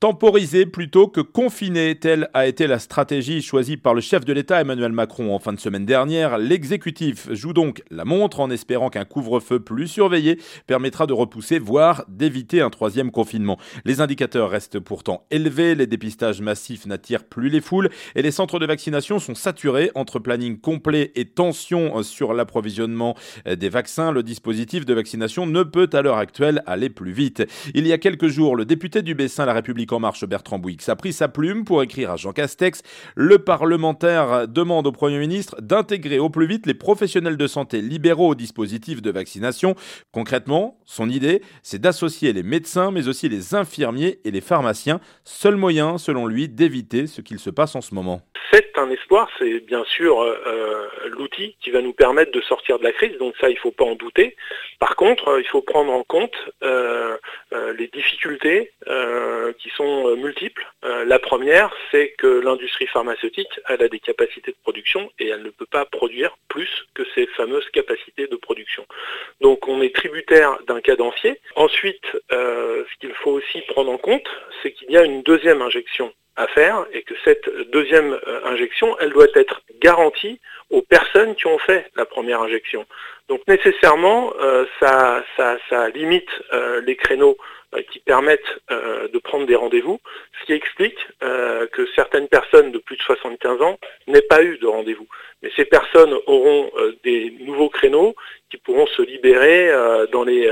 Temporiser plutôt que confiner, telle a été la stratégie choisie par le chef de l'État Emmanuel Macron en fin de semaine dernière. L'exécutif joue donc la montre en espérant qu'un couvre-feu plus surveillé permettra de repousser, voire d'éviter un troisième confinement. Les indicateurs restent pourtant élevés, les dépistages massifs n'attirent plus les foules et les centres de vaccination sont saturés. Entre planning complet et tension sur l'approvisionnement des vaccins, le dispositif de vaccination ne peut à l'heure actuelle aller plus vite. Il y a quelques jours, le député du Bessin La République En Marche, Bertrand Bouyx, a pris sa plume pour écrire à Jean Castex. Le parlementaire demande au Premier ministre d'intégrer au plus vite les professionnels de santé libéraux au dispositif de vaccination. Concrètement, son idée, c'est d'associer les médecins, mais aussi les infirmiers et les pharmaciens. Seul moyen, selon lui, d'éviter ce qu'il se passe en ce moment. C'est un espoir, c'est bien sûr l'outil qui va nous permettre de sortir de la crise, donc ça il ne faut pas en douter. Par contre, il faut prendre en compte les difficultés qui sont multiples. La première, c'est que l'industrie pharmaceutique elle a des capacités de production et elle ne peut pas produire plus que ces fameuses capacités de production. Donc on est tributaire d'un cadencier. Ensuite, ce qu'il faut aussi prendre en compte, c'est qu'il y a une deuxième injection à faire et que cette deuxième injection, elle doit être garantie aux personnes qui ont fait la première injection. Donc nécessairement, ça limite les créneaux qui permettent de prendre des rendez-vous, ce qui explique que certaines personnes de plus de 75 ans n'aient pas eu de rendez-vous. Mais ces personnes auront des nouveaux créneaux qui pourront se libérer dans les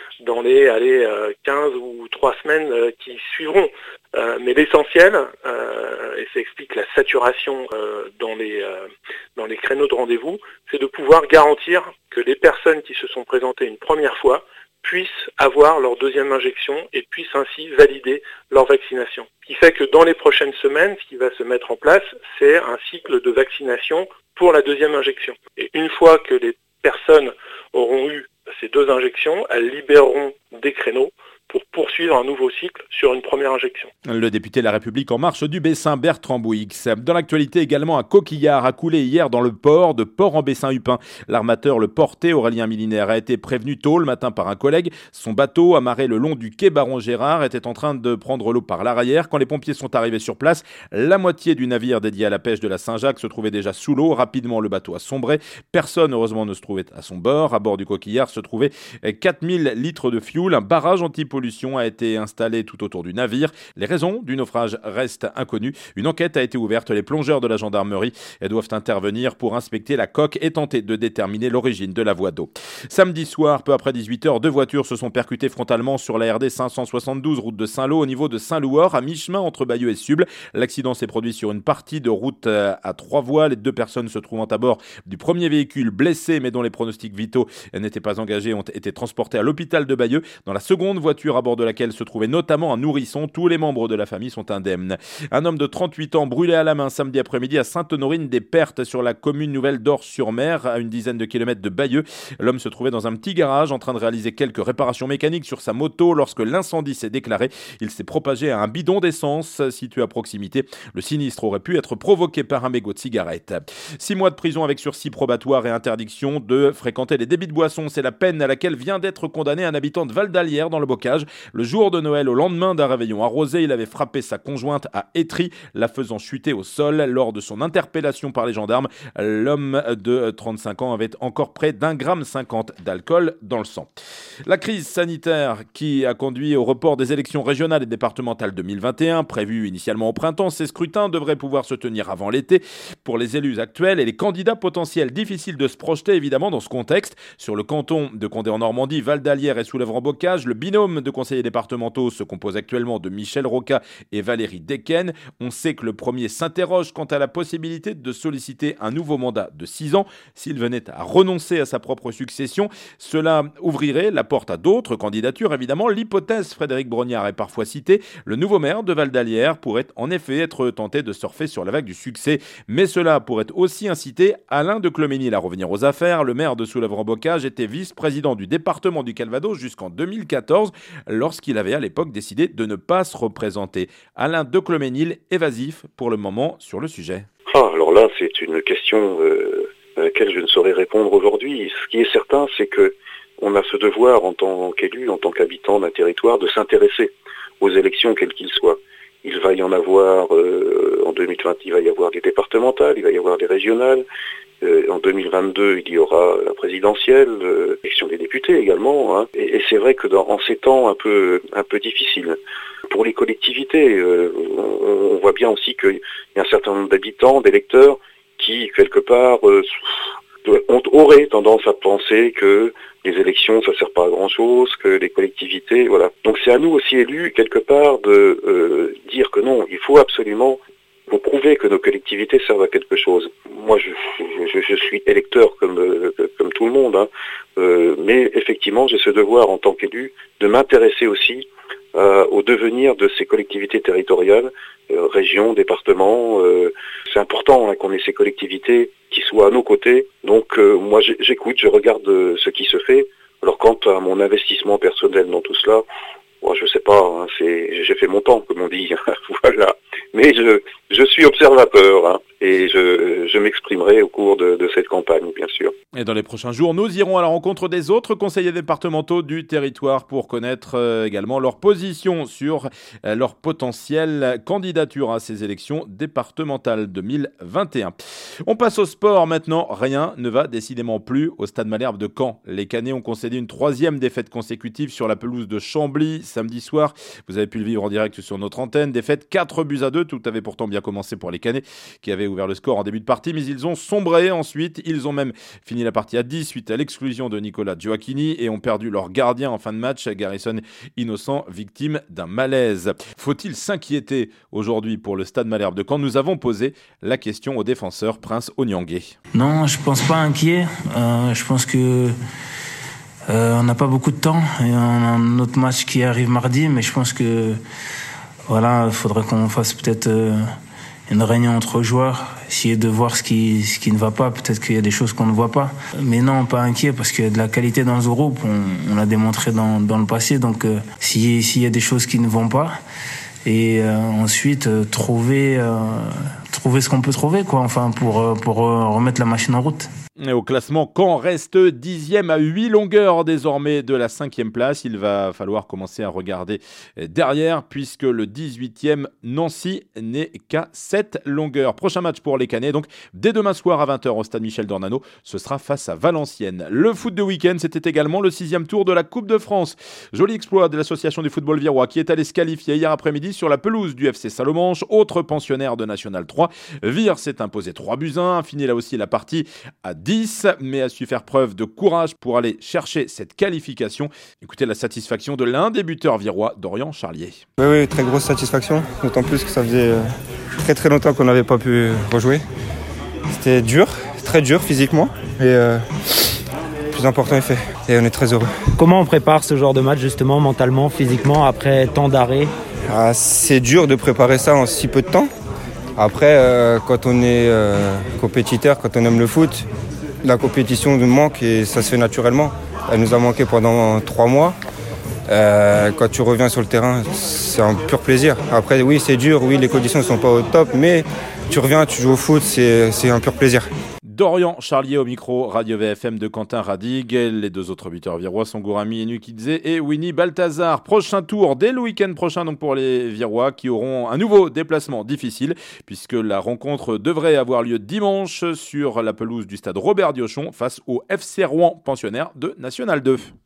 15 ou 3 semaines qui suivront. Mais l'essentiel, et ça explique la saturation dans les créneaux de rendez-vous, c'est de pouvoir garantir que les personnes qui se sont présentées une première fois puissent avoir leur deuxième injection et puissent ainsi valider leur vaccination. Ce qui fait que dans les prochaines semaines, ce qui va se mettre en place, c'est un cycle de vaccination pour la deuxième injection. Et une fois que les personnes auront eu ces 2 injections, elles libéreront des créneaux pour poursuivre un nouveau cycle sur une première injection. Le député La République En Marche du Bessin, Bertrand Bouyx. Dans l'actualité également, un coquillard a coulé hier dans le port de Port-en-Bessin-Upin. L'armateur, le porté Aurélien Milinaire, a été prévenu tôt le matin par un collègue. Son bateau, amarré le long du quai Baron Gérard, était en train de prendre l'eau par l'arrière. Quand les pompiers sont arrivés sur place, la moitié du navire dédié à la pêche de la Saint-Jacques se trouvait déjà sous l'eau. Rapidement, le bateau a sombré. Personne, heureusement, ne se trouvait à son bord. À bord du coquillard se trouvaient 4000 litres de fioul. Un barrage anti-pollution a été installé tout autour du navire. Les raisons du naufrage restent inconnues. Une enquête a été ouverte. Les plongeurs de la gendarmerie doivent intervenir pour inspecter la coque et tenter de déterminer l'origine de la voie d'eau. Samedi soir, peu après 18h, 2 voitures se sont percutées frontalement sur la RD 572 route de Saint-Lô au niveau de Saint-Louor, à mi-chemin entre Bayeux et Suble. L'accident s'est produit sur une partie de route à 3 voies. Les 2 personnes se trouvant à bord du premier véhicule blessées mais dont les pronostics vitaux n'étaient pas engagés ont été transportés à l'hôpital de Bayeux. Dans la seconde voiture à bord de laquelle se trouvait notamment un nourrisson, tous les membres de la famille sont indemnes. Un homme de 38 ans brûlé à la main samedi après-midi à Sainte-Honorine-des-Pertes sur la commune nouvelle d'Ors-sur-Mer, à une dizaine de kilomètres de Bayeux. L'homme se trouvait dans un petit garage en train de réaliser quelques réparations mécaniques sur sa moto lorsque l'incendie s'est déclaré. Il s'est propagé à un bidon d'essence situé à proximité. Le sinistre aurait pu être provoqué par un mégot de cigarette. 6 mois de prison avec sursis probatoire et interdiction de fréquenter les débits de boissons. C'est la peine à laquelle vient d'être condamné un habitant de Val d'Alière dans le Bocage. Le jour de Noël, au lendemain d'un réveillon arrosé, il avait frappé sa conjointe à Étry, la faisant chuter au sol. Lors de son interpellation par les gendarmes, l'homme de 35 ans avait encore près d'1,50 g d'alcool dans le sang. La crise sanitaire qui a conduit au report des élections régionales et départementales 2021, prévues initialement au printemps, ces scrutins devraient pouvoir se tenir avant l'été. Pour les élus actuels et les candidats potentiels, difficile de se projeter évidemment dans ce contexte. Sur le canton de Condé en Normandie, Val d'Alière et Soulèvre-en-Bocage, le binôme de conseillers départementaux se compose actuellement de Michel Rocca et Valérie Decken. On sait que le premier s'interroge quant à la possibilité de solliciter un nouveau mandat de 6 ans. S'il venait à renoncer à sa propre succession, cela ouvrirait la porte à d'autres candidatures. Évidemment, l'hypothèse Frédéric Brognard est parfois citée. Le nouveau maire de Val d'Alière pourrait en effet être tenté de surfer sur la vague du succès. Mais cela pourrait aussi inciter Alain de Cloménil à revenir aux affaires. Le maire de Soulèvre-en-Bocage était vice-président du département du Calvados jusqu'en 2014, lorsqu'il avait à l'époque décidé de ne pas se représenter. Alain de Cloménil, évasif pour le moment sur le sujet. Alors là, c'est une question à laquelle je ne saurais répondre aujourd'hui. Ce qui est certain, c'est que on a ce devoir en tant qu'élu, en tant qu'habitant d'un territoire, de s'intéresser aux élections, quelles qu'ils soient. Il va y en avoir en 2020, il va y avoir des départementales, il va y avoir des régionales. En 2022, il y aura la présidentielle, l'élection des députés également. Hein. Et c'est vrai que en ces temps un peu difficiles, pour les collectivités, on voit bien aussi qu'il y a un certain nombre d'habitants, d'électeurs, qui quelque part auraient tendance à penser que les élections ça sert pas à grand chose, que les collectivités, voilà. Donc c'est à nous aussi élus quelque part de dire que non, il faut absolument prouver que nos collectivités servent à quelque chose. Moi, je suis électeur comme tout le monde, hein, mais effectivement, j'ai ce devoir en tant qu'élu de m'intéresser aussi au devenir de ces collectivités territoriales, régions, départements. C'est important hein, qu'on ait ces collectivités qui soient à nos côtés. Donc, moi, j'écoute, je regarde ce qui se fait. Alors, quant à mon investissement personnel dans tout cela, bon, je sais pas, hein, j'ai fait mon temps, comme on dit. Voilà. Mais je suis observateur hein, et je m'exprimerai au cours de cette campagne, bien sûr. Et dans les prochains jours, nous irons à la rencontre des autres conseillers départementaux du territoire pour connaître également leur position sur leur potentielle candidature à ces élections départementales 2021. On passe au sport maintenant. Rien ne va décidément plus au Stade Malherbe de Caen. Les Canets ont concédé une 3e défaite consécutive sur la pelouse de Chambly samedi soir. Vous avez pu le vivre en direct sur notre antenne. Défaite 4-2. Tout avait pourtant bien commencé pour les Canets qui avaient ouvert le score en début de partie, mais ils ont sombré ensuite. Ils ont même fini la partie à 10 suite à l'exclusion de Nicolas Gioacchini et ont perdu leur gardien en fin de match, Garrison Innocent, victime d'un malaise. Faut-il s'inquiéter aujourd'hui pour le Stade Malherbe de Caen? Nous avons posé la question au défenseur Prince Onyangé. Non, je pense pas inquiet. Je pense que on n'a pas beaucoup de temps et on a un autre match qui arrive mardi, mais je pense que voilà, il faudrait qu'on fasse peut-être une réunion entre joueurs, essayer de voir ce qui ne va pas. Peut-être qu'il y a des choses qu'on ne voit pas. Mais non, pas inquiet, parce qu'il y a de la qualité dans ce groupe. On l'a démontré dans le passé. Donc, s'il y a des choses qui ne vont pas, et ensuite trouver ce qu'on peut trouver, quoi. Enfin, pour remettre la machine en route. Et au classement, Caen reste 10e à 8 longueurs désormais de la 5e place. Il va falloir commencer à regarder derrière puisque le 18e Nancy n'est qu'à 7 longueurs. Prochain match pour les Canets, donc dès demain soir à 20h au stade Michel Dornano, ce sera face à Valenciennes. Le foot de week-end, c'était également le 6e tour de la Coupe de France. Joli exploit de l'association du football virois qui est allé se qualifier hier après-midi sur la pelouse du FC Salommanche, autre pensionnaire de National 3. Vire s'est imposé 3-1, fini là aussi la partie à 10, mais a su faire preuve de courage pour aller chercher cette qualification. Écoutez la satisfaction de l'un des buteurs virois, Dorian Charlier. Oui, très grosse satisfaction, d'autant plus que ça faisait très très longtemps qu'on n'avait pas pu rejouer. C'était dur, très dur physiquement, et le plus important est fait, et on est très heureux. Comment on prépare ce genre de match justement, mentalement, physiquement, après tant d'arrêts? C'est dur de préparer ça en si peu de temps. Après, quand on est compétiteur, quand on aime le foot, la compétition nous manque et ça se fait naturellement. Elle nous a manqué pendant 3 mois. Quand tu reviens sur le terrain, c'est un pur plaisir. Après, oui, c'est dur, oui, les conditions ne sont pas au top, mais tu reviens, tu joues au foot, c'est un pur plaisir. Dorian Charlier au micro, Radio VFM de Quentin Radig. Les deux autres buteurs virois sont Gourami Enukidze et Winnie Balthazar. Prochain tour dès le week-end prochain donc pour les Virois qui auront un nouveau déplacement difficile puisque la rencontre devrait avoir lieu dimanche sur la pelouse du stade Robert Diochon face au FC Rouen, pensionnaire de National 2.